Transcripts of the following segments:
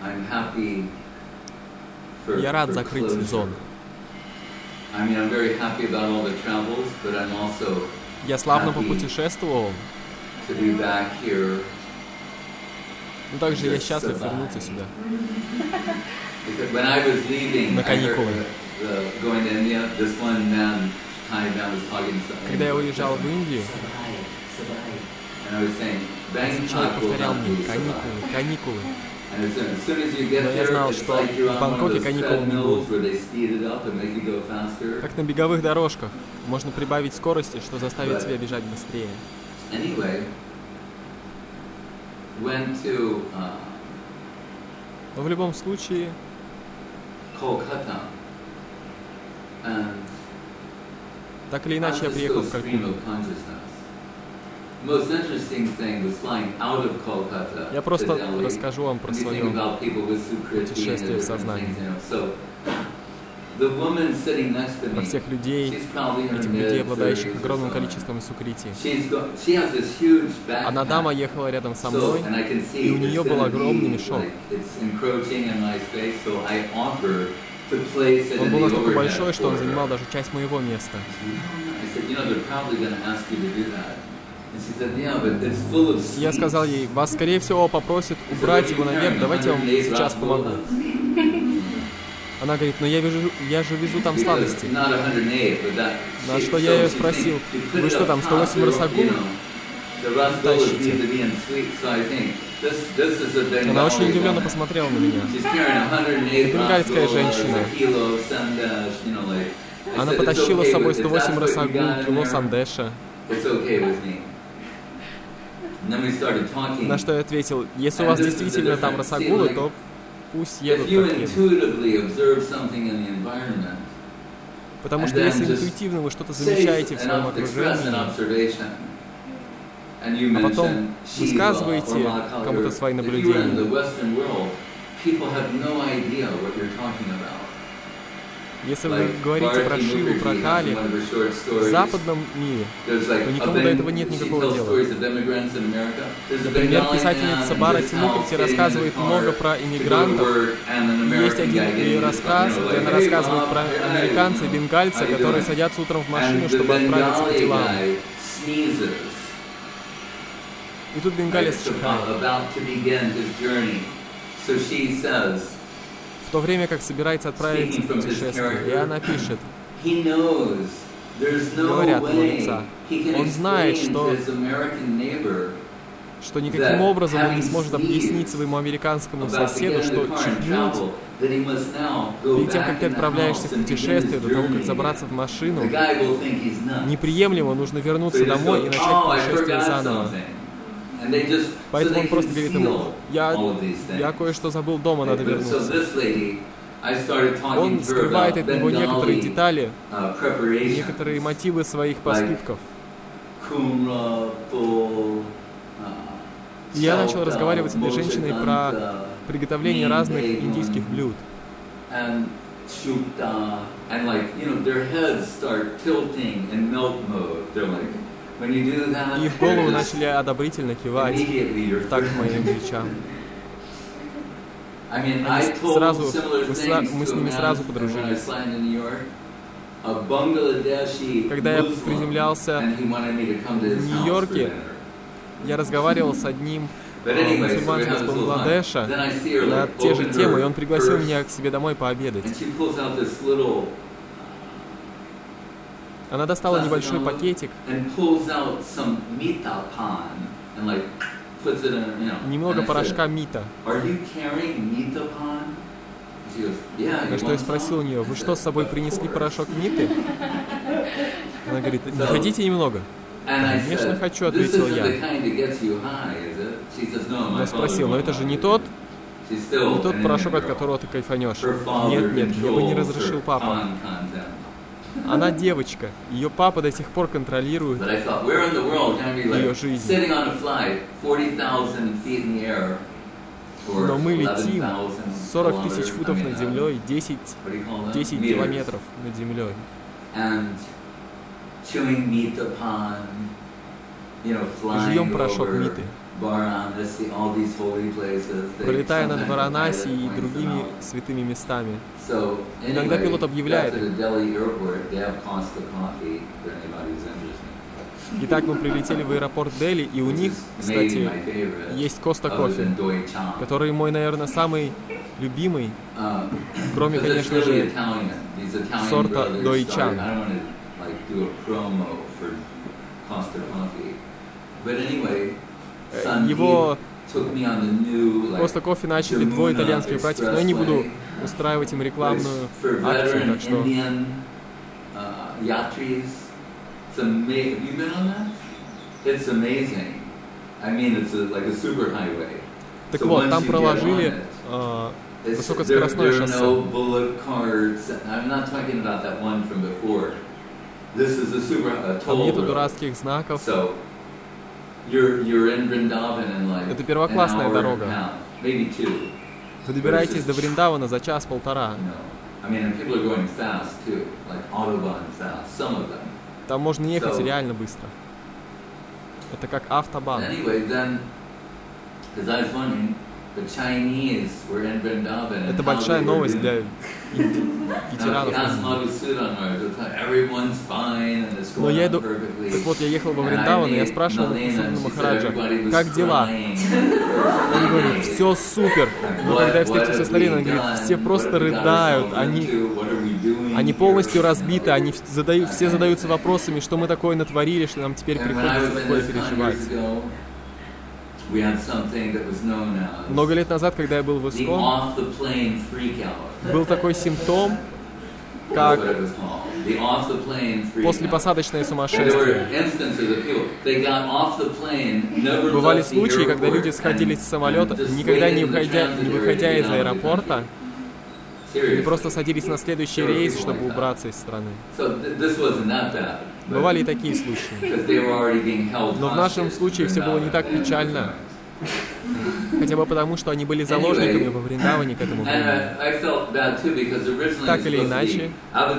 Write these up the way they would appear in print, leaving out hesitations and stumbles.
Я рад закрыть сезон. Я славно попутешествовал, но также я счастлив вернуться сюда. На каникулы. Когда я уезжал в Индию, один человек повторял мне: каникулы, каникулы. Но я знал, что в Бангкоке каникул не будет. Как на беговых дорожках. Можно прибавить скорости, что заставит тебя бежать быстрее. Но в любом случае, так или иначе, я приехал в Калькутту. Я просто расскажу вам про свое путешествие в сознании. Про всех людей, этих людей, обладающих огромным количеством сукрити. Одна дама ехала рядом со мной, и у нее был огромный мешок. Он был настолько большой, что он занимал даже часть моего места. Я сказал ей: вас, скорее всего, попросят убрать его наверх, давайте я вам сейчас помогу. Она говорит: но я же везу там сладости. На что я ее спросил: вы что там, 108 росогул тащите? Она очень удивленно посмотрела на меня. Бенгальская женщина. Она потащила с собой 108 росогул, кило сандеша. На что я ответил: если у вас действительно там росогулы, то пусть едут, как едут. Потому что если интуитивно вы что-то замечаете в своем окружении, а потом высказываете кому-то свои наблюдения, если вы говорите про Шиву, про Кали в западном мире, то никому до этого нет никакого дела. Например, писательница Бхарати Мукерти рассказывает много про иммигрантов. Есть один ее рассказ, где она рассказывает про американца и бенгальца, которые садятся утром в машину, чтобы отправиться по делам. И тут бенгалец чихает. В то время как собирается отправиться в путешествие. И она пишет, говорят ему лица, он знает, что никаким образом он не сможет объяснить своему американскому соседу, что чихнуть перед тем, как ты отправляешься в путешествие, до того, как забраться в машину, неприемлемо, нужно вернуться домой и начать путешествие заново. Поэтому он просто говорит ему: я кое-что забыл дома, надо вернуться. Он скрывает от него некоторые детали, некоторые мотивы своих поступков. И я начал разговаривать с этой женщиной про приготовление разных индийских блюд. И в голову начали одобрительно кивать в такт моим речам. Мы с ними сразу подружились. Когда я приземлялся в Нью-Йорке, я разговаривал с одним мусульманцем из Бангладеша на те же темы, и он пригласил меня к себе домой пообедать. Она достала небольшой пакетик, немного порошка мита. На что я спросил у нее: вы что, с собой принесли порошок миты? Она говорит: не хотите немного? Конечно, хочу, ответил я. Я спросил: но это же не тот порошок, от которого ты кайфанешь. Нет, мне бы не разрешил папа. Она девочка, ее папа до сих пор контролирует ее жизнь. Но мы летим 40 тысяч футов над землей, 10 километров над землей. Жуем порошок миты. пролетая над Варанаси и другими святыми местами. Иногда пилот объявляет: итак, мы прилетели в аэропорт Дели, и у них, кстати, есть Коста кофе, который мой, наверное, самый любимый, кроме, конечно же, сорта Дойчан. Его Коста кофе начали двое итальянских братьев, но я не буду устраивать им рекламную акцию, так что... Have you been on that? It's amazing. I mean, it's like a super highway. Так вот, там проложили высокоскоростное шоссе. Там нету дурацких знаков. Это первоклассная дорога. Вы добираетесь до Вриндавана за час-полтора. Там можно ехать реально быстро. Это как автобан. Это большая новость для ветеранов. Но я иду... Так вот, я ехал во Вриндаван, и я спрашивал Мадхусудана Махараджа, как дела? Он говорит, все супер. Но когда я встретился с Нариной, он говорит, все просто рыдают, они полностью разбиты, все задаются вопросами, что мы такое натворили, что нам теперь приходится такое переживать. Много лет назад, когда я был в ИСККОН, был такой симптом, как послепосадочное сумасшествие. Бывали случаи, когда люди сходились с самолета, никогда не выходя из аэропорта, или просто садились на следующий рейс, чтобы убраться из страны. Бывали и такие случаи. Но в нашем случае все было не так печально. Хотя бы потому, что они были заложниками во Вриндаване к этому времени. Так или иначе,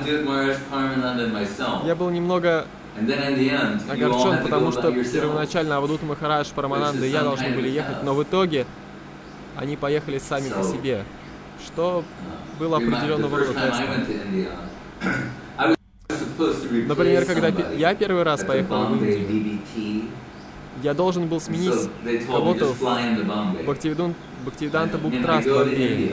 я был немного огорчен, потому что первоначально Авадута Махарадж, Парамананда и я должны были ехать, но в итоге они поехали сами по себе, что было определенного рода тестом. Например, когда я первый раз поехал в Индию, я должен был сменить кого-то в Бхактивиданта Бук-Траст в Бомбее.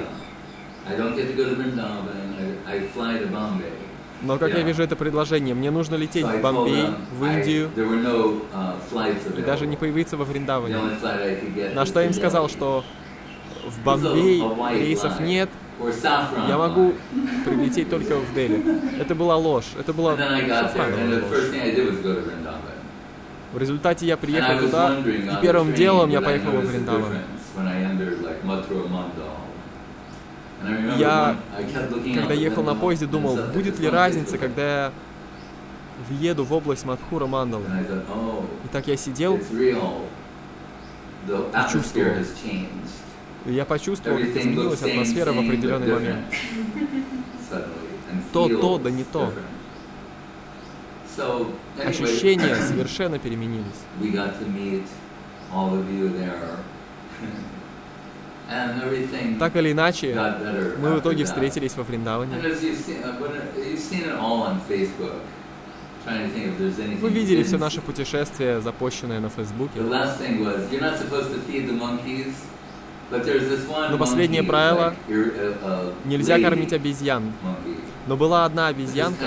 Но как я вижу это предложение, мне нужно лететь в Бомбей, в Индию, и даже не появиться во Вриндаване. На что я им сказал, что в Бомбей рейсов нет, я могу прилететь только в Дели. Это была ложь, это была шофранная ложь. В результате я приехал туда, и первым делом я поехал во Вриндаван. Я, когда ехал на поезде, думал, будет ли разница, когда я въеду в область Мадхура Мандалы. И так я сидел и чувствовал. И я почувствовал, как изменилась атмосфера в определенный момент. То, да не то. Ощущения совершенно переменились. Так или иначе, мы в итоге встретились во Вриндаване. Вы видели все наше путешествие, запущенное на Фейсбуке. Но последнее правило — нельзя кормить обезьян. Но была одна обезьянка,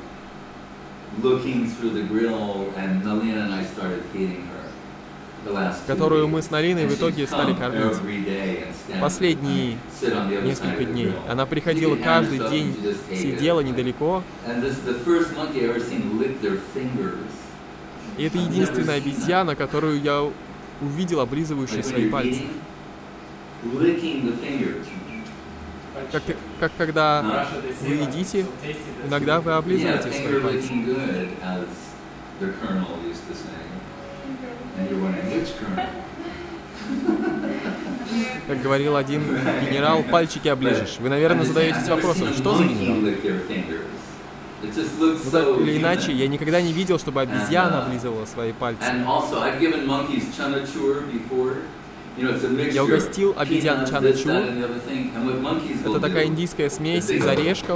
которую мы с Нариной в итоге стали кормить. Последние несколько дней. Она приходила каждый день, сидела недалеко. И это единственная обезьяна, которую я увидел, облизывающую свои пальцы. Как когда вы едите, иногда вы облизываете свои пальцы. Как говорил один генерал, пальчики оближешь. Вы, наверное, задаетесь вопросом, что за генерал? Но так или иначе, я никогда не видел, чтобы обезьяна облизывала свои пальцы. Я угостил обезьян чаначур. Это такая индийская смесь из орешков,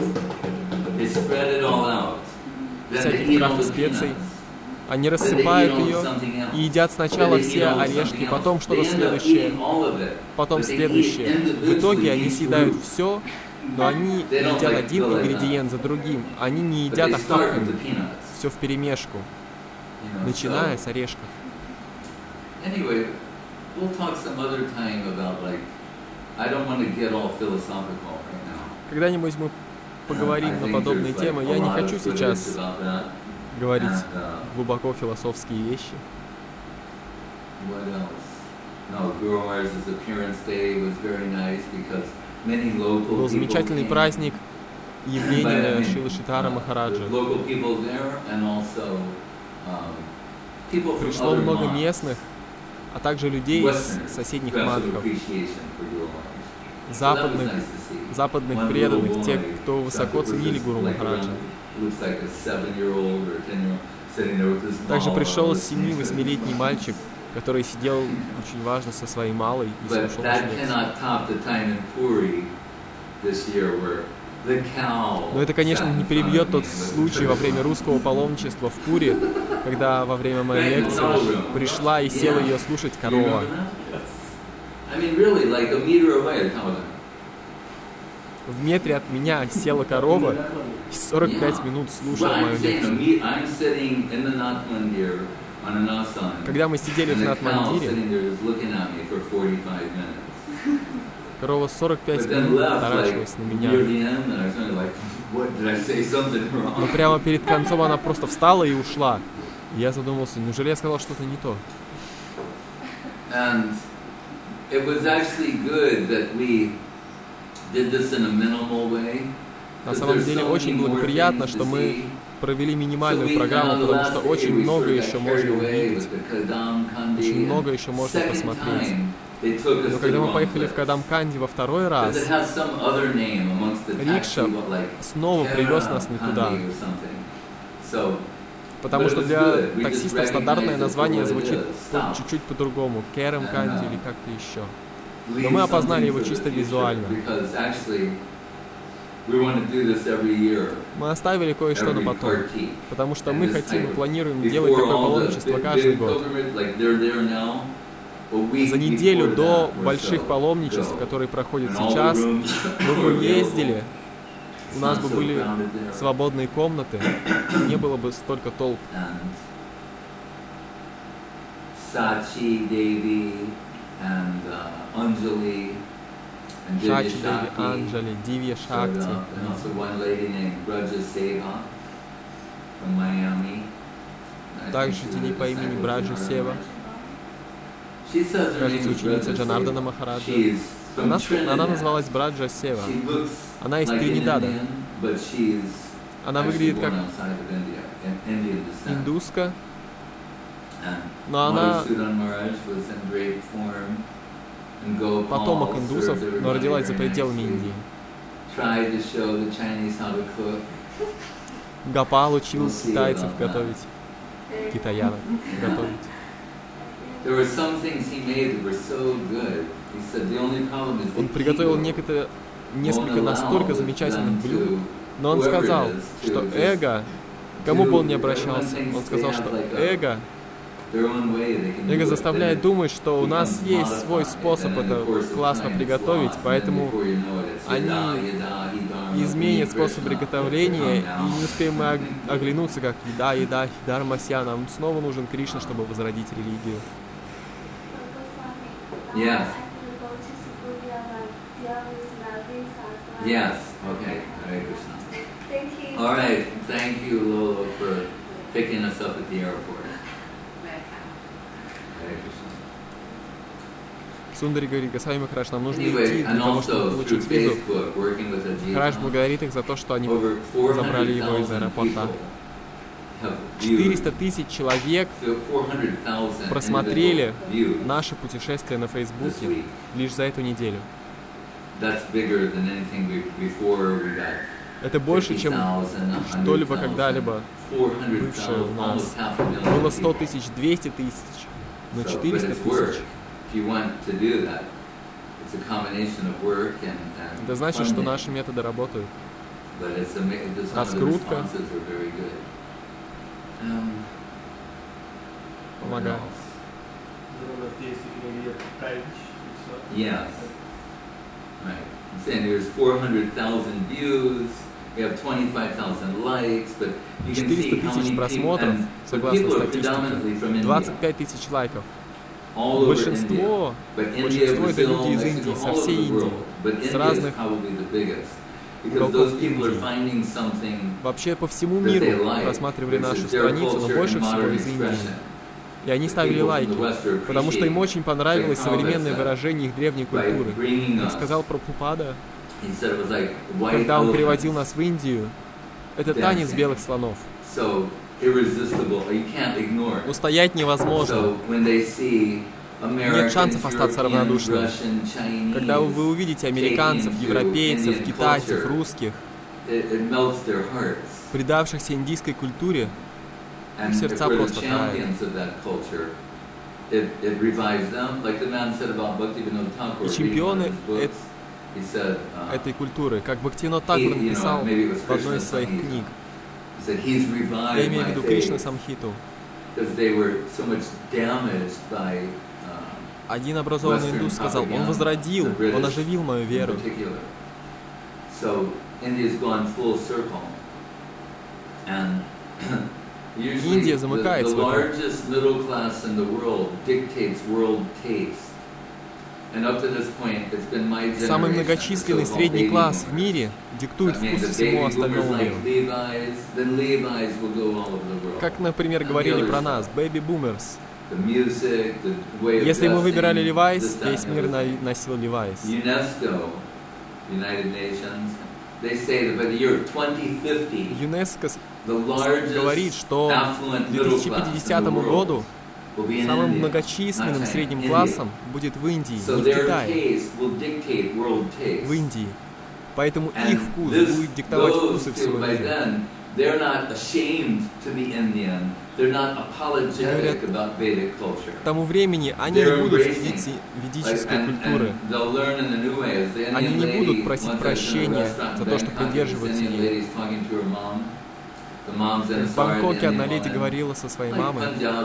всяких трав и специй. Они рассыпают ее и едят сначала все орешки, потом что-то следующее, потом следующее. В итоге они съедают все, но они едят один ингредиент за другим. Они не едят охапками, все вперемешку, начиная с орешков. Когда-нибудь мы поговорим на подобные темы. Я не хочу сейчас говорить глубоко философские вещи. Был замечательный праздник явления Шрилы Шридхара Махараджа. Пришло много местных, а также людей из соседних мадхов, западных преданных, тех, кто высоко ценили Гуру Махараджа. Также пришел 7-8-летний мальчик, который сидел очень важно со своей малой и слушал лекцию. Но это, конечно, не перебьет тот случай во время русского паломничества в Пури, когда во время моей лекции пришла и села ее слушать корова. В метре от меня села корова и 45 минут слушала мою лекцию. Когда мы сидели в Нат-Мандире, корова 45 минут таращилась на меня. Но прямо перед концом она просто встала и ушла. И я задумался, неужели я сказал что-то не то? На самом деле очень благоприятно, что мы провели минимальную программу, потому что очень много еще можно увидеть, очень много еще можно посмотреть. Но когда мы поехали в Кадам-Канди во второй раз, рикша снова привез нас не туда. Потому что для таксистов стандартное название звучит чуть-чуть по-другому. Керам-Канди или как-то еще. Но мы опознали его чисто визуально. Мы оставили кое-что на потом, потому что мы хотим и планируем делать такое паломничество каждый год. За неделю до больших паломничеств, которые проходят сейчас, мы бы ездили, у нас бы были свободные комнаты, не было бы столько толп. Шачи Деви, Анджали, Дивья Шакти. Также тени по имени Браджа Сева. Кажется, ученица Джанардана Махараджа. Она называлась Браджа Сева. Она из Тринидада. Она выглядит как индуска, но она потомок индусов, но родилась за пределами Индии. Гопал учил китайцев готовить, китаянок готовить. Он приготовил несколько настолько замечательных блюд, но он сказал, что эго, кому бы он ни обращался, он сказал, что эго заставляет думать, что у нас есть свой способ это классно приготовить, поэтому они изменят способ приготовления, и не успеем мы оглянуться, как еда, дармася, нам снова нужен Кришна, чтобы возродить религию. Yes, okay, Hare Krishna. Thank you. All right, thank you, Lolo, for picking us up at the airport. Hare Krishna. Сундари говорит: Госвами Махарадж, нам нужно идти для того, чтобы получить визу. Махарадж благодарит их за то, что они забрали его из аэропорта. 400 тысяч человек просмотрели наше путешествие на Фейсбуке лишь за эту неделю. Это больше, чем что-либо когда-либо бывшее у нас. Было 100 тысяч, 200 тысяч, но 400 тысяч. Это значит, что наши методы работают. Раскрутка помогает. Yes. Right. I'm saying there's 400,000 views, we have 25,000 likes, but you can see 400 тысяч просмотров, согласно статистике, 25 тысяч лайков. Большинство это люди из Индии, со всей Индии, с разных уголков Индии. Вообще по всему миру просматривали нашу страницу, но больше всего из Индии. И они ставили лайки, потому что им очень понравилось современное выражение их древней культуры. Как сказал Прабхупада, когда он приводил нас в Индию, это танец белых слонов. Устоять невозможно. Нет шансов остаться равнодушным. Когда вы увидите американцев, европейцев, китайцев, русских, предавшихся индийской культуре, их сердца просто тают. И чемпионы этой культуры, как Бхактивинод Такур написал в одной из своих книг, я имею в виду Кришна Самхиту, один образованный индус сказал, он возродил, он оживил мою веру. Индия замыкается в этом. Самый многочисленный средний класс в мире диктует вкус всему остальному миру. Как, например, говорили про нас, baby boomers. Если мы выбирали Levi's, весь мир носил Levi's. ЮНЕСКО говорит, что к 2050 году самым многочисленным средним классом будет в Индии, не в Китае, в Индии. Поэтому их вкус будет диктовать вкусы всего мира. Говорят, к тому времени они не будут стыдиться ведической культуры. Они не будут просить прощения за то, что придерживаются ей. В Бангкоке одна леди говорила со своей мамой.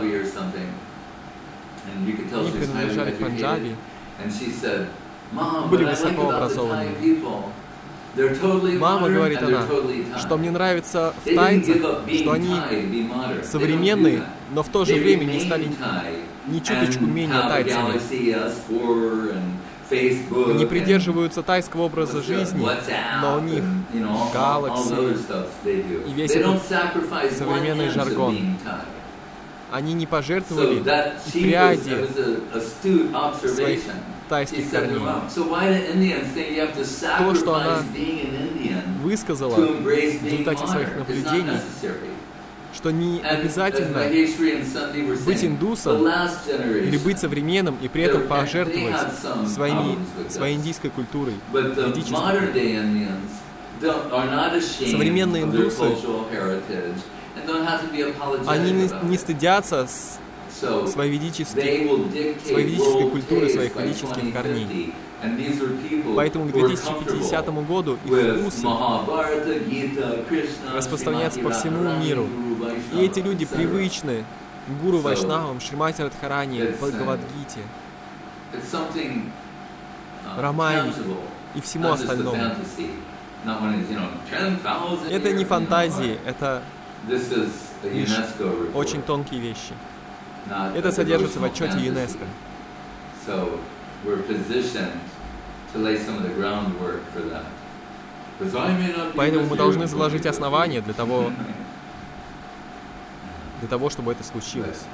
Они принадлежали к Панджаби. Были высокообразованными. Мама, говорит она, что мне нравится в тайцах, что они современные, но в то же время не стали ни чуточку менее тайцами. Они придерживаются тайского образа жизни, но у них Galaxy и весь этот современный жаргон. Они не пожертвовали и пряди своих тайских корней. То, что она высказала в результате своих наблюдений, что не обязательно быть индусом или быть современным и при этом пожертвовать своей индийской культурой, ведической культурой. Современные индусы, они не стыдятся своей ведической культуры, своих ведических корней. Поэтому к 2050 году их вкусы распространятся по всему миру. И эти люди привычны гуру Вайшнавам, Шримати Радхарани, Бхагавад-гите, Рамайне и всему остальному. Это не фантазии, это лишь очень тонкие вещи. Это содержится в отчете ЮНЕСКО. Поэтому мы должны заложить основания для того, чтобы это случилось.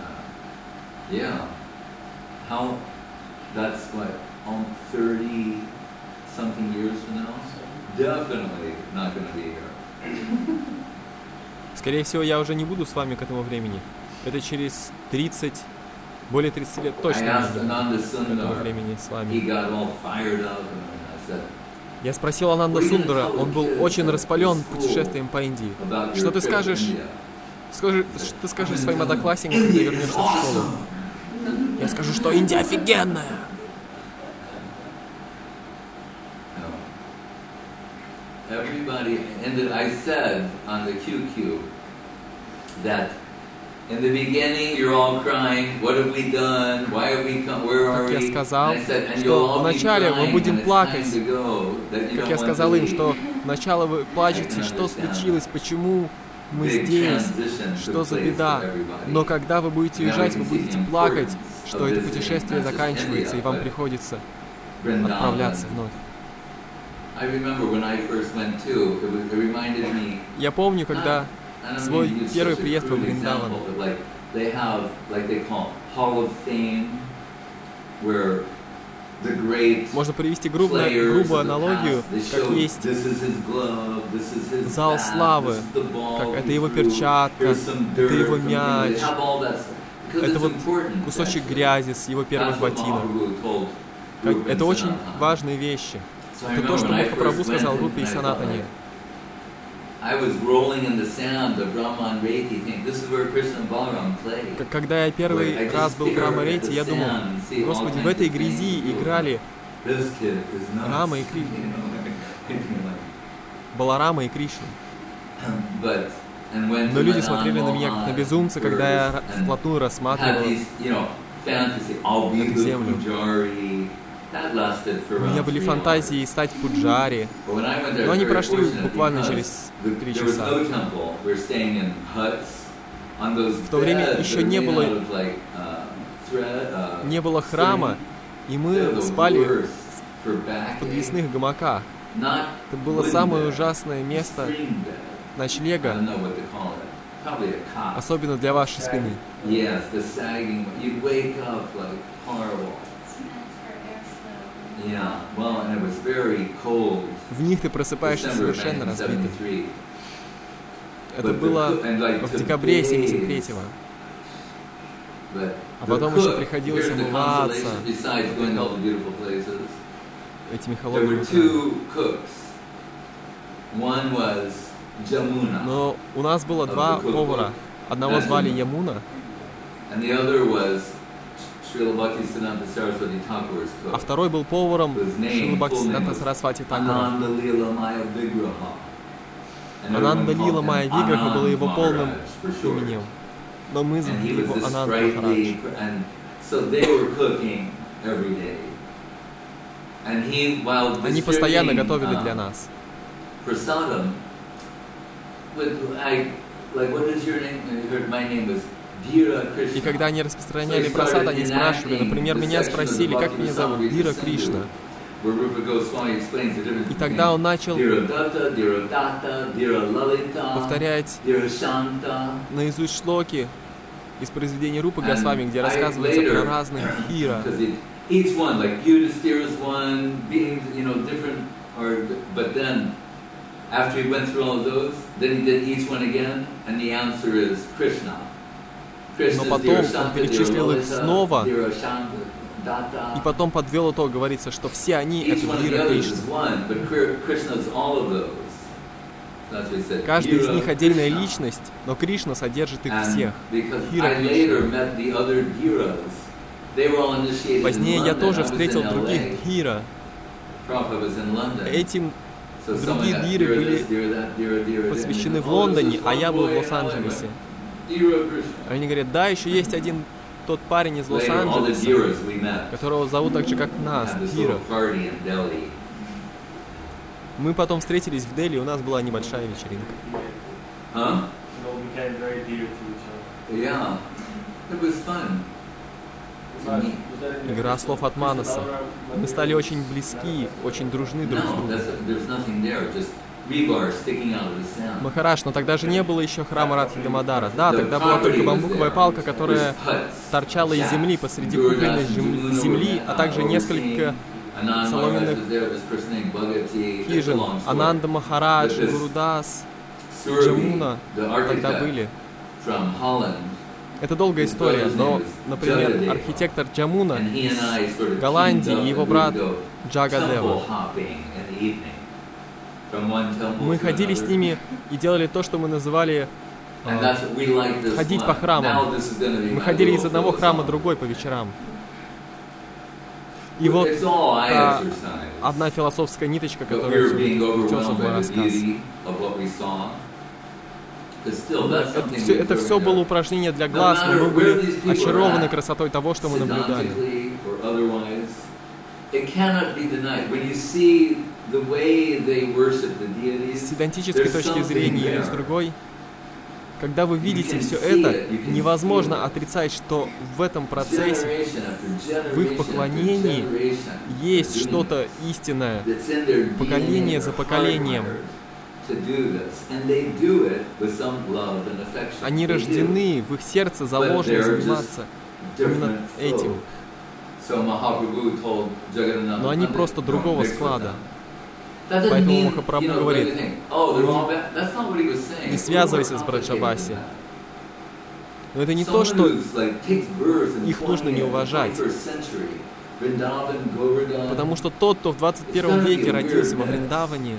Скорее всего, я уже не буду с вами к этому времени. Это через более 30 лет точно не буду к этому времени с вами. Я спросил Ананда Сундара, он был очень распален путешествием по Индии. Что ты скажешь? Что ты скажешь своим одноклассникам, когда вернешься в школу? Я скажу, что Индия офигенная. Everybody, and I said on the QQ that in the beginning you're all crying, what have we done? Why have we come? Where are we? Как я сказал, что вначале мы будем плакать. Как я сказал им, что вначале вы плачете, что случилось, почему мы здесь, что за беда. Но когда вы будете уезжать, вы будете плакать, что это путешествие заканчивается, и вам приходится отправляться вновь. Я помню, когда свой первый приезд во Вриндаван. Можно привести грубую аналогию, как есть зал славы, как это его перчатка, это его мяч, это вот кусочек грязи с его первых ботинок. Это очень важные вещи. Это то, что Махапрабху сказал в Рупе и Санатане. Когда я первый раз был в Рама-Рейте, я думал, Господи, в этой грязи играли Рама и Кришна. Баларама и Кришна. Но люди смотрели на меня как на безумца, когда я вплотную рассматривал эту землю. У меня были фантазии стать пуджари, но они прошли буквально через 3 часа. В то время еще не было храма, и мы спали в подвесных гамаках. Это было самое ужасное место ночлега, особенно для вашей спины. В них ты просыпаешься совершенно разбитым. Это было в декабре 73-го. А потом еще приходилось омываться этими холодными руками. Но у нас было 2 повара. Одного звали Ямуна, а второй был поваром Шрила Бхактисиданта Сарасвати Такура. Ананда Лила Майя Виграха было его полным именем, но мы звали его Ананд Махарадж. Они постоянно готовили для нас. И когда они распространяли прасад, они спрашивали, например, меня спросили, как меня зовут, Дира Кришна. И тогда он начал повторять наизусть шлоки из произведения Рупы Госвами, где рассказывается про разных Дира. After he went through all of those, then he did each one again, and the answer is Krishna. Но потом он перечислил их снова, и потом подвел итог, говорится, что все они — это Дира Кришна. Каждый из них отдельная личность, но Кришна содержит их всех. Дира Кришна. Позднее я тоже встретил других Дира. Этим другие диры были посвящены в Лондоне, а я был в Лос-Анджелесе. Они говорят, да, еще есть один тот парень из Лос-Анджелеса, которого зовут так же, как нас, Дира. Мы потом встретились в Дели, у нас была небольшая вечеринка. Игра слов от Манаса. Мы стали очень близки, очень дружны друг с другом. Махарадж, но тогда же не было еще храма Радхи Дамодара. Да, тогда была только бамбуковая палка, которая торчала из земли посреди купленной земли, а также несколько соломенных хижин. Ананда Махарадж, Гурудас, Джамуна тогда были. Это долгая история, но, например, архитектор Джамуна из Голландии и его брат Джагадева. Мы ходили с ними и делали то, что мы называли ходить по храмам. Мы ходили из одного храма в другой по вечерам. И вот одна философская ниточка, которая вплетется в мой рассказ. Это все было упражнение для глаз, но мы были очарованы красотой того, что мы наблюдали. С идентической точки зрения или с другой, когда вы видите все это, невозможно отрицать, что в этом процессе, в их поклонении, есть что-то истинное, поколение за поколением. Они рождены, в их сердце заложено заниматься именно этим. Но они просто другого склада. Поэтому Махапрабху говорит, не связывайся с Браджабаси. Но это не то, что их нужно не уважать. Потому что тот, кто в 21 веке родился во Вриндаване,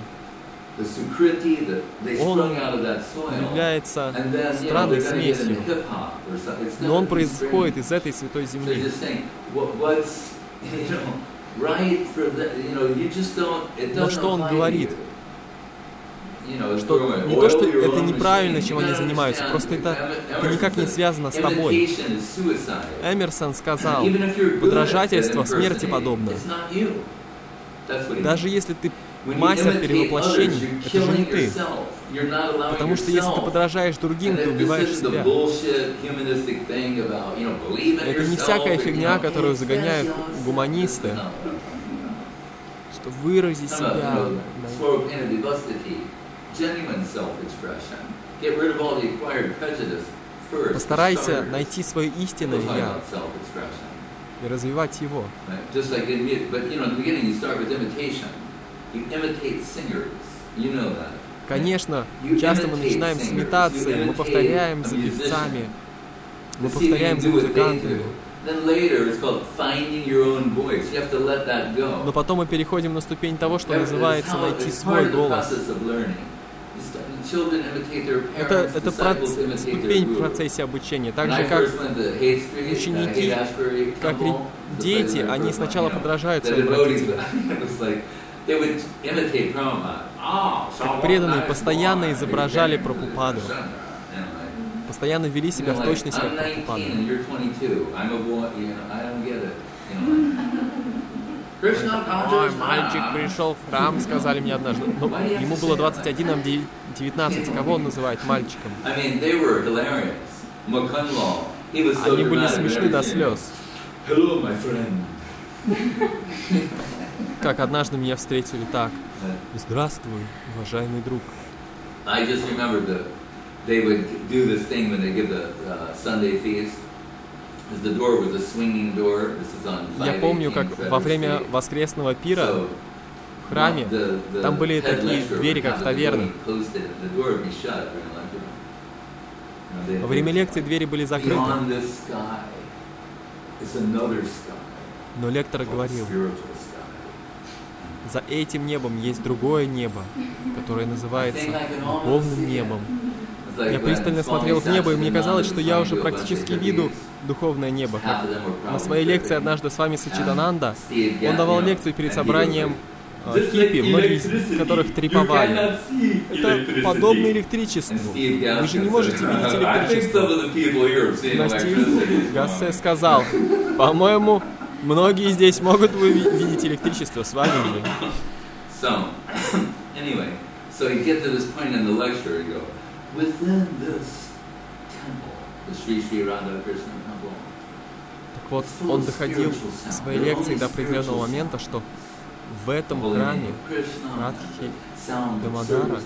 он является странной смесью, но он происходит из этой святой земли. Но что он говорит? Что не то, что это неправильно, чем они занимаются, просто это никак не связано с тобой. Эмерсон сказал, подражательство смерти подобно. Даже если ты мастер перевоплощений, это же не ты. Потому что если ты подражаешь другим, ты убиваешь себя. Это не всякая фигня, которую загоняют гуманисты, что вырази себя. Постарайся найти свое истинное «я» и развивать его. Конечно, часто мы начинаем с имитации, мы повторяем за певцами, мы повторяем за музыкантами. Но потом мы переходим на ступень того, что называется найти свой голос. Это ступень в процессе обучения. Так же, как ученики, как дети, они сначала подражают своим родителям. Как преданные постоянно изображали Прабхупаду. Постоянно вели себя в точности, как Прабхупада. Ой, мальчик пришел в храм, сказали мне однажды. Но ему было 21, нам 19. Кого он называет мальчиком? Они были смешны до слез. Как однажды меня встретили так. Здравствуй, уважаемый друг. Я помню, как во время воскресного пира в храме, там были такие двери, как в таверне. Во время лекции двери были закрыты. Но лектор говорил, за этим небом есть другое небо, которое называется духовным небом. Я пристально смотрел в небо, и мне казалось, что я уже практически виду духовное небо. Как на своей лекции однажды с вами Сачидананда, он давал лекцию перед собранием хиппи, многие из которых треповали. Это подобно электричеству. Вы же не можете видеть электричество. Но Стив Гассе сказал, по-моему, многие здесь могут видеть электричество, с вами ли? Так вот, он доходил в своей лекции до определенного момента, что в этом храме Радхи Дамодара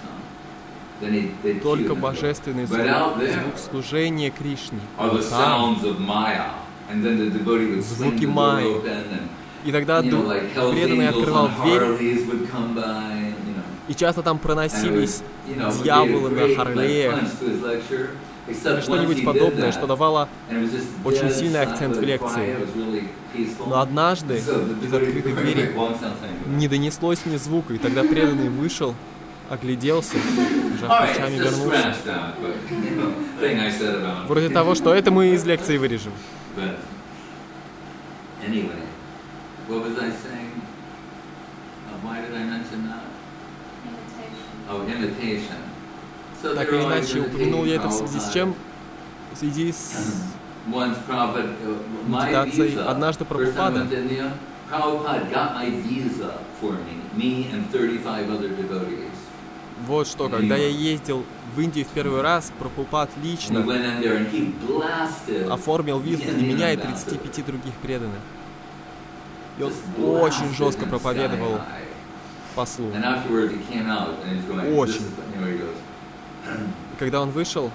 только божественный звук служения Кришне. Там звуки Майи. И тогда преданный открывал дверь, и часто там проносились дьяволы на Харлеях. или что-нибудь подобное, что давало очень сильный акцент в лекции. Но однажды из открытой двери не донеслось ни звука, и тогда преданный вышел, огляделся, сжав плечами, вернулся. Вроде того, что это мы из лекции вырежем. Так или иначе, упомянул я это в связи с чем? В связи с медитацией. Однажды Прабхупада вот что, когда я ездил в Индию в первый раз, Прабхупад лично оформил визу для меня и 35 других преданных. И он очень жестко проповедовал послу. Очень. И когда он вышел,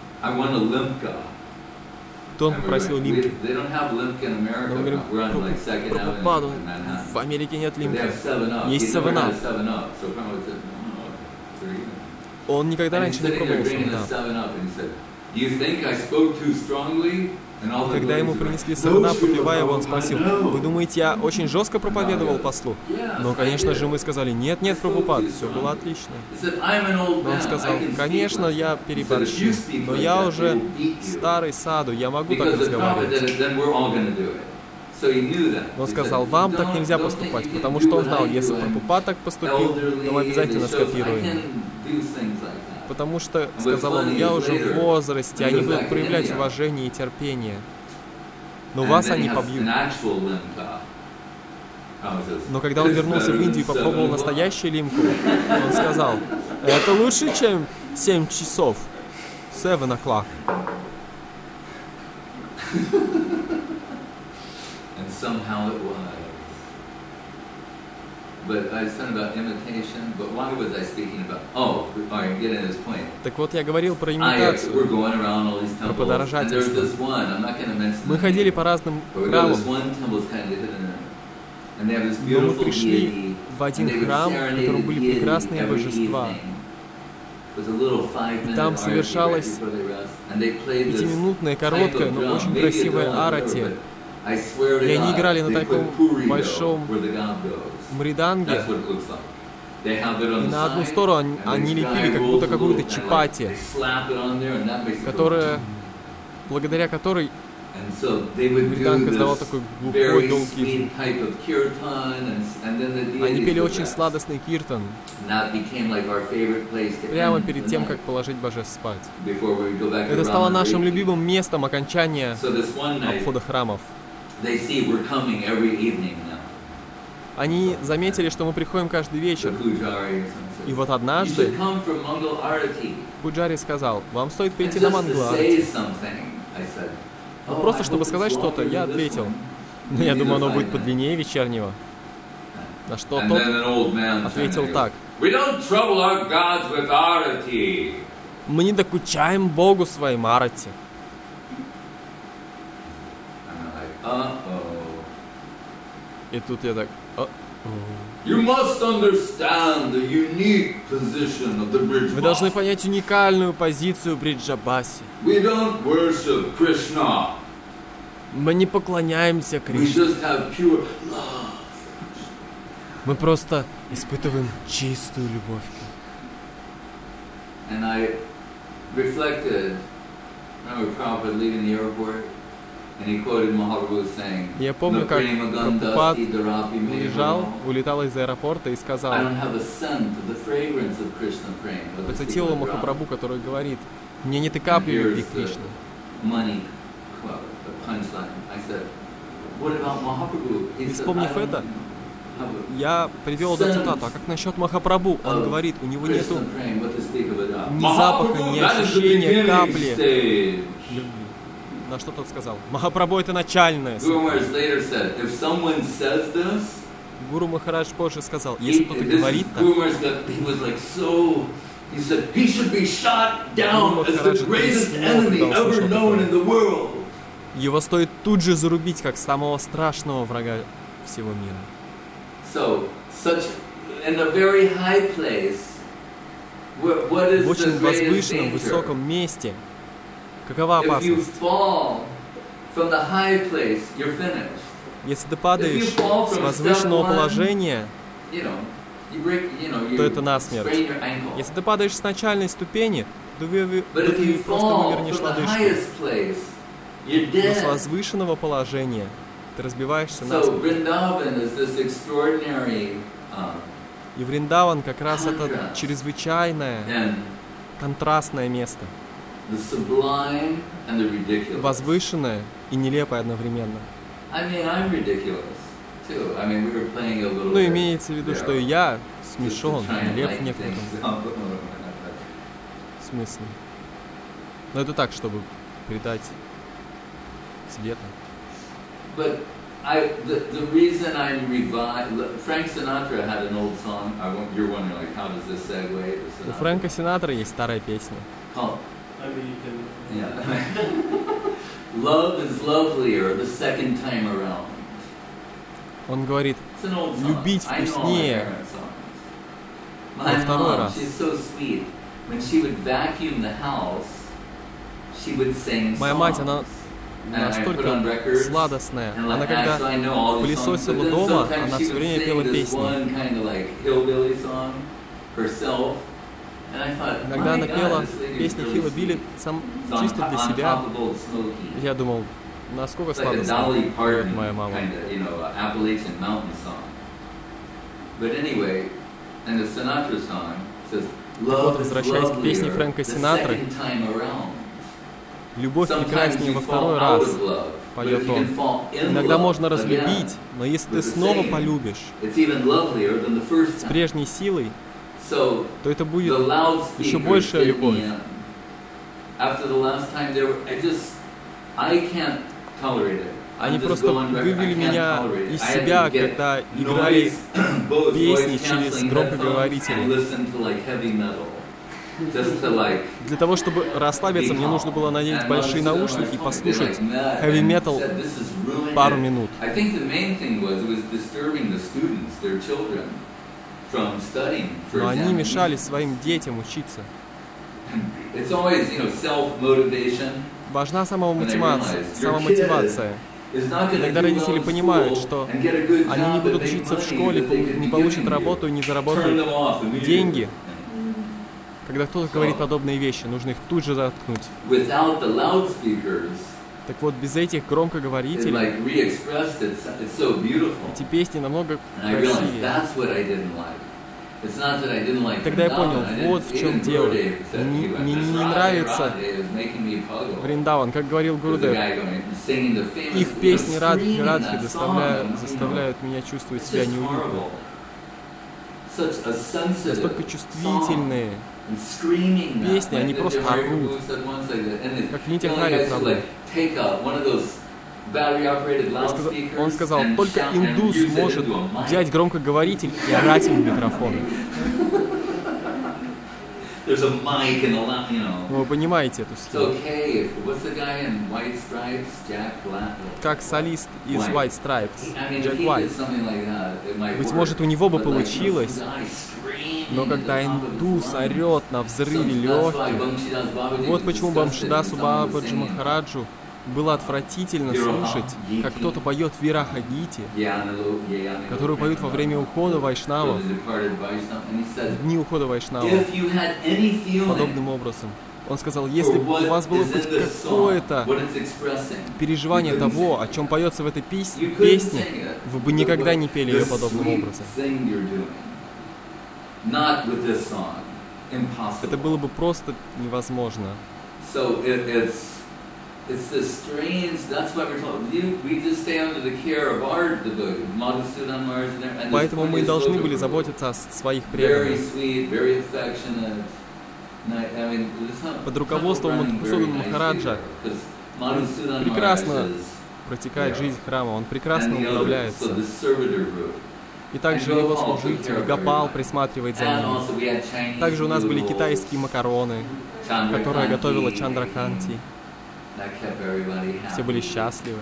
то он попросил лимки. Но мы говорим, Прабхупаду, в Америке нет лимки. Есть 7-Up. Он никогда раньше не пробовал 7-Up. Когда ему принесли 7-Up, попивая его, он спросил: вы думаете, я очень жестко проповедовал послу? Ну, конечно же, мы сказали: нет, Прабхупад, все было отлично. Но он сказал: конечно, я переборщил, но я уже старый саду, я могу так разговаривать. Он сказал: вам так нельзя поступать, потому что он знал, если Прабхупад так поступил, то мы обязательно скопируем. Потому что, сказал он, я уже в возрасте, они будут проявлять уважение и терпение. Но вас они побьют. Но когда он вернулся в Индию и попробовал настоящую лимку, он сказал: это лучше, чем 7 часов. 7 o'clock. Так вот, я говорил про имитацию, про подражательство. Мы ходили по разным храмам, но мы пришли в один храм, в котором были прекрасные божества. И там совершалась 5-минутная, короткая, но очень красивая арати. И они играли на таком большом мриданге. И на одну сторону они лепили как будто какую-то чапати, благодаря которой мриданг издавал такой глухой, долгий звук. Они пели очень сладостный киртан, прямо перед тем, как положить божеств спать. Это стало нашим любимым местом окончания обхода храмов. Они заметили, что мы приходим каждый вечер. И вот однажды Пуджари сказал: вам стоит прийти на Мангла-арати. Вот просто чтобы сказать что-то, я ответил: ну, я думаю, оно будет подлиннее вечернего. На что тот ответил так: мы не докучаем Богу своим арати. И тут я так: вы должны понять уникальную позицию Бриджабаси. Мы не поклоняемся Кришне. Мы просто испытываем чистую любовь. Я помню, как Прабхупад улетал из аэропорта и сказал, процитировал Махапрабху, который говорит: мне нет и капли любви к Кришне. И вспомнив это, я привел эту цитату: а как насчет Махапрабху? Он говорит, у него нету ни запаха, ни ощущения капли любви. На что тот сказал: Махапрабху — это начальное. Гуру Махарадж позже сказал: если кто-то говорит так, Гуру Махараджа трясло, его стоит тут же зарубить, как самого страшного врага всего мира. В очень возвышенном, высоком месте, Какова опасность? Если ты падаешь с возвышенного положения, то это насмерть. Если ты падаешь с начальной ступени, то ты просто вывернешь лодыжку. Но с возвышенного положения ты разбиваешься насмерть. И Вриндаван как раз это чрезвычайное, контрастное место. Возвышенное и нелепое одновременно. Ну, имеется в виду, что и я смешон, нелеп в некотором смысле. Но это так, чтобы придать цвета. The reason I'm Frank Sinatra had an old song. You're wondering, like, how does this segue? У Фрэнка Синатра есть старая песня. Love is lovelier the second time around. Он говорит, любить вкуснее во второй раз. Моя мать, она настолько сладостная. Она когда пылесосила дома, она все время пела песни. Иногда она пела песни Хилла Билли чисто для себя. Я думал, насколько сладостно поет моя мама. Так вот, возвращаясь к песне Фрэнка Синатры, «Любовь прекраснее во второй раз», поет он. Иногда можно разлюбить, но если ты снова полюбишь с прежней силой, то это будет еще большая любовь. Они просто вывели меня из себя, когда играли песни через громкоговорители. Для того, чтобы расслабиться, мне нужно было надеть большие наушники и послушать heavy metal пару минут. Но они мешали своим детям учиться. Важна самомотивация. Иногда родители понимают, что они не будут учиться в школе, не получат работу и не заработают деньги. Когда кто-то говорит подобные вещи, нужно их тут же заткнуть. Так вот, без этих громкоговорителей эти песни намного красивее. Тогда я понял, вот в чем дело. Мне не нравится Вриндаван, как говорил Гурудев. Их песни Радхи заставляют меня чувствовать себя неуютно. Настолько чувствительные песни, они просто орут, как в Нитя Хари Прабху. Он сказал, только индус может взять громкоговоритель и орать им в микрофон. Вы понимаете эту схему. Как солист из White Stripes, Джек Уайт. Быть может, у него бы получилось, но когда индус орет на взрыве легких, вот почему Бамшидасу Бабаджи Махараджу было отвратительно слушать, как кто-то поет Вираха Гити, которую поют во время ухода вайшнавов, в дни ухода вайшнавов, подобным образом. Он сказал, если бы у вас было хоть какое-то переживание того, о чем поется в этой песне, вы бы никогда не пели ее подобным образом. Это было бы просто невозможно. Поэтому мы должны были заботиться о своих преданных. Под руководством Мадхусудана Махараджа прекрасно протекает жизнь храма, он прекрасно управляется. И также его служитель Гопал присматривает за ним. Также у нас были китайские макароны, которые готовила Чандраканти. Все были счастливы.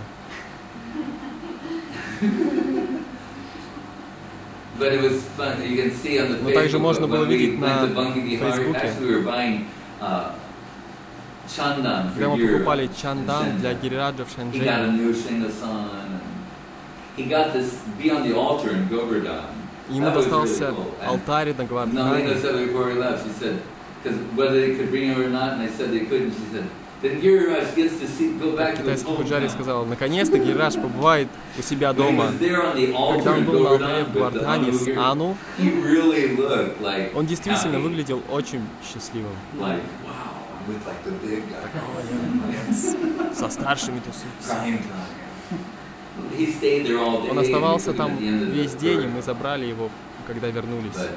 Но также можно было видеть на Фейсбуке Chandan Когда for мы Girirat покупали in чандан для Shenzhen. Гирираджа в He got a Шэньчжэне, new Shingasan. He got to be on the altar in Govardhan. ему That was really достался cool. And алтарь на Nalina Гвардхане. said before we left, she said, because whether they could bring him or not, and I said they couldn't, she said, then Giriraj gets to see, go back to his Китайский пуджари hometown. сказал, наконец-то Гирирадж побывает у себя When he дома. was there on the Когда altar он in был на алтаре в Govardhan with the Гвардхане с Anu, Ану, he really looked like он действительно happy. выглядел очень счастливым. Like, wow, I'm with like the big guy. Со старшими тусуется. Prime time. He stayed there all day. Он and we оставался took him там at the end of the весь день, и tour. мы забрали его, когда вернулись. But,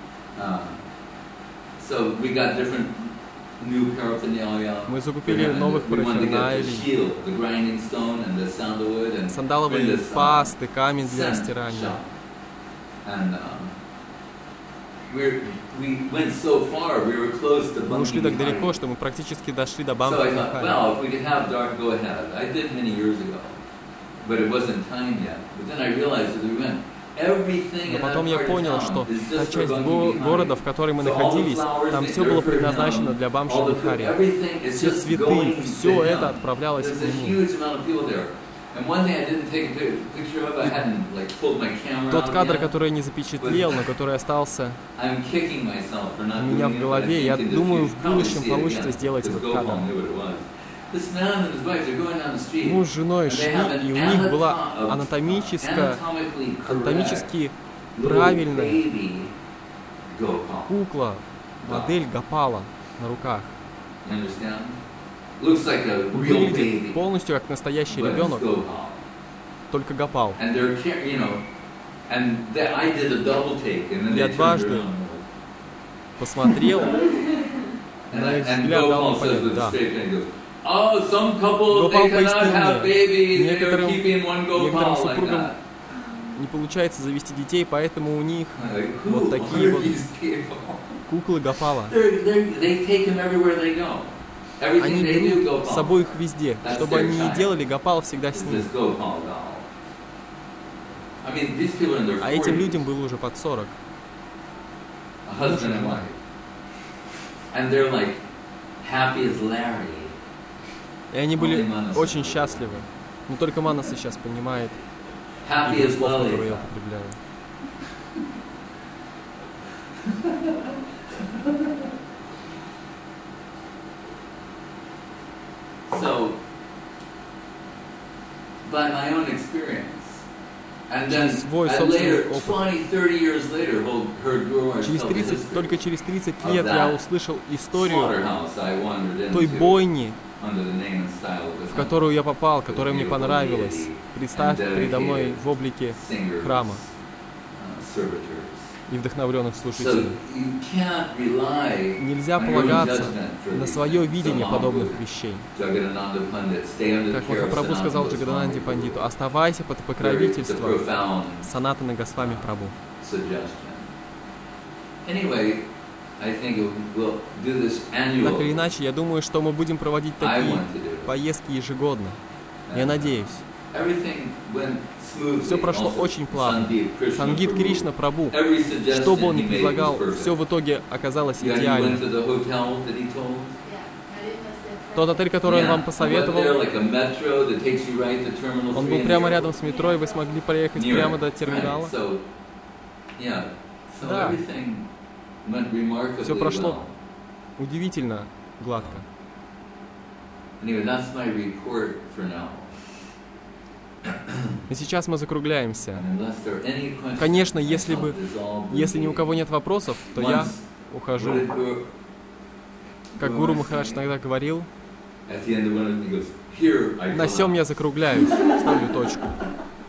so we got different new paraphernalia. Мы закупили новых We wanted to get the параферналий, shield, the grinding stone, and the sandalwood, and сандаловые Brinda's, пасты, камень для scent растирания. shop. And we went so far, we were close to Мы ушли так Bangui далеко, Behind. что мы практически дошли до So I Бамбы thought, Махали. well, if we could have dark, go ahead. I did many years ago, but it wasn't time yet. But then I realized as we went, everything Но in that потом я part of понял, town что is та just for часть Bangui Behind. города, в которой мы So all the находились, flowers, там they- все было they're for предназначено him. для Бамши All the food, Бихари. everything is Все just цветы, going все to это him. отправлялось There's к a нему. huge amount of people there. And one thing I didn't take a picture of, I hadn't like pulled my camera Тот out кадр, yet. который я не запечатлел, но который остался I'm kicking myself for у not меня doing в it, but I голове, think я in the думаю, future в probably будущем see it получится again, сделать because этот Gopal кадр. knew what it was. This man and his wife, they're going down the street. Муж с женой and шли, they have an и у них была anatomically анатомически little правильная baby Gopal. кукла, модель Гопала на руках. You understand? Looks like a real Выглядит baby, полностью как настоящий but it's ребенок, Gopal. только Гопал. And they're, you know, and that I did a double take, and then Я they turned дважды around. Посмотрел, And, на их and взгляд дал Gopal ему says понять, with a да. straight face, he goes, oh, some couples, Гопал they cannot пояснил have мне, babies, they're некоторым keeping one некоторым Gopal like супругам that. не получается завести детей, поэтому у них Like, who вот такие are вот these people? куклы Гопала. They take him everywhere they go. Everything Они they do, берут с Gopal. собой их везде. That's Что бы their они ни child. делали, Гопал всегда с It's ним. this Gopal doll. I mean, these people in their 40s, А этим людям было уже под 40. a husband and wife, and they're like happy as Larry. И они были Only Manas очень knows. счастливы. Но только Манаса сейчас понимает Happy игру as слов, которые я Lalita. употребляю. So, by my own experience, and then Через свой at собственный later, опыт. 20, 30 years later, heard Guru Maharaj Через tell the 30, history только через 30 of лет я that услышал историю slaughterhouse I wandered той into бойни, under the name and style of the в которую я попал, которая мне понравилась. Представь передо мной в облике singers, храма servitors. и вдохновленных So слушателей. you can't rely Нельзя on your own полагаться judgment for на these свое things. видение So подобных Mahaprabhu, вещей. Jagadananda Pandit, stay under the Как care of Махапрабху сказал Sanatana Джагадананде Goswami Пандиту, Prabhu. оставайся под It's a покровительством profound Санатана Госвами Прабху. suggestion. Anyway, I think we'll do this Так или annually. иначе, я думаю, что мы будем проводить I такие want to do it. поездки ежегодно. Я And, надеюсь. Everything went smoothly. Все прошло Also, очень плавно. Sandeep Krishna Сангит Prabhu, Кришна Прабху, every suggestion что бы он ни he made предлагал, was perfect. все в итоге оказалось You went идеально. to the hotel that he told? Тот отель, который он вам Yeah. посоветовал, I went there, like a metro that takes you right to Terminal он 3 был in прямо the рядом airport. с метро, и вы смогли проехать Near прямо it. до терминала. Right. So, yeah. So Да. everything went remarkably Все прошло well. удивительно гладко. Anyway, that's my report for now. И сейчас мы закругляемся. And unless there are any questions, Конечно, I если shall бы, dissolve если ни у the кого нет вопросов, то я ухожу. What did Guru- Как Гуру Махарадж иногда говорил, At the end of one of them, he goes, "Here I на сём я collapse." закругляюсь, ставлю точку.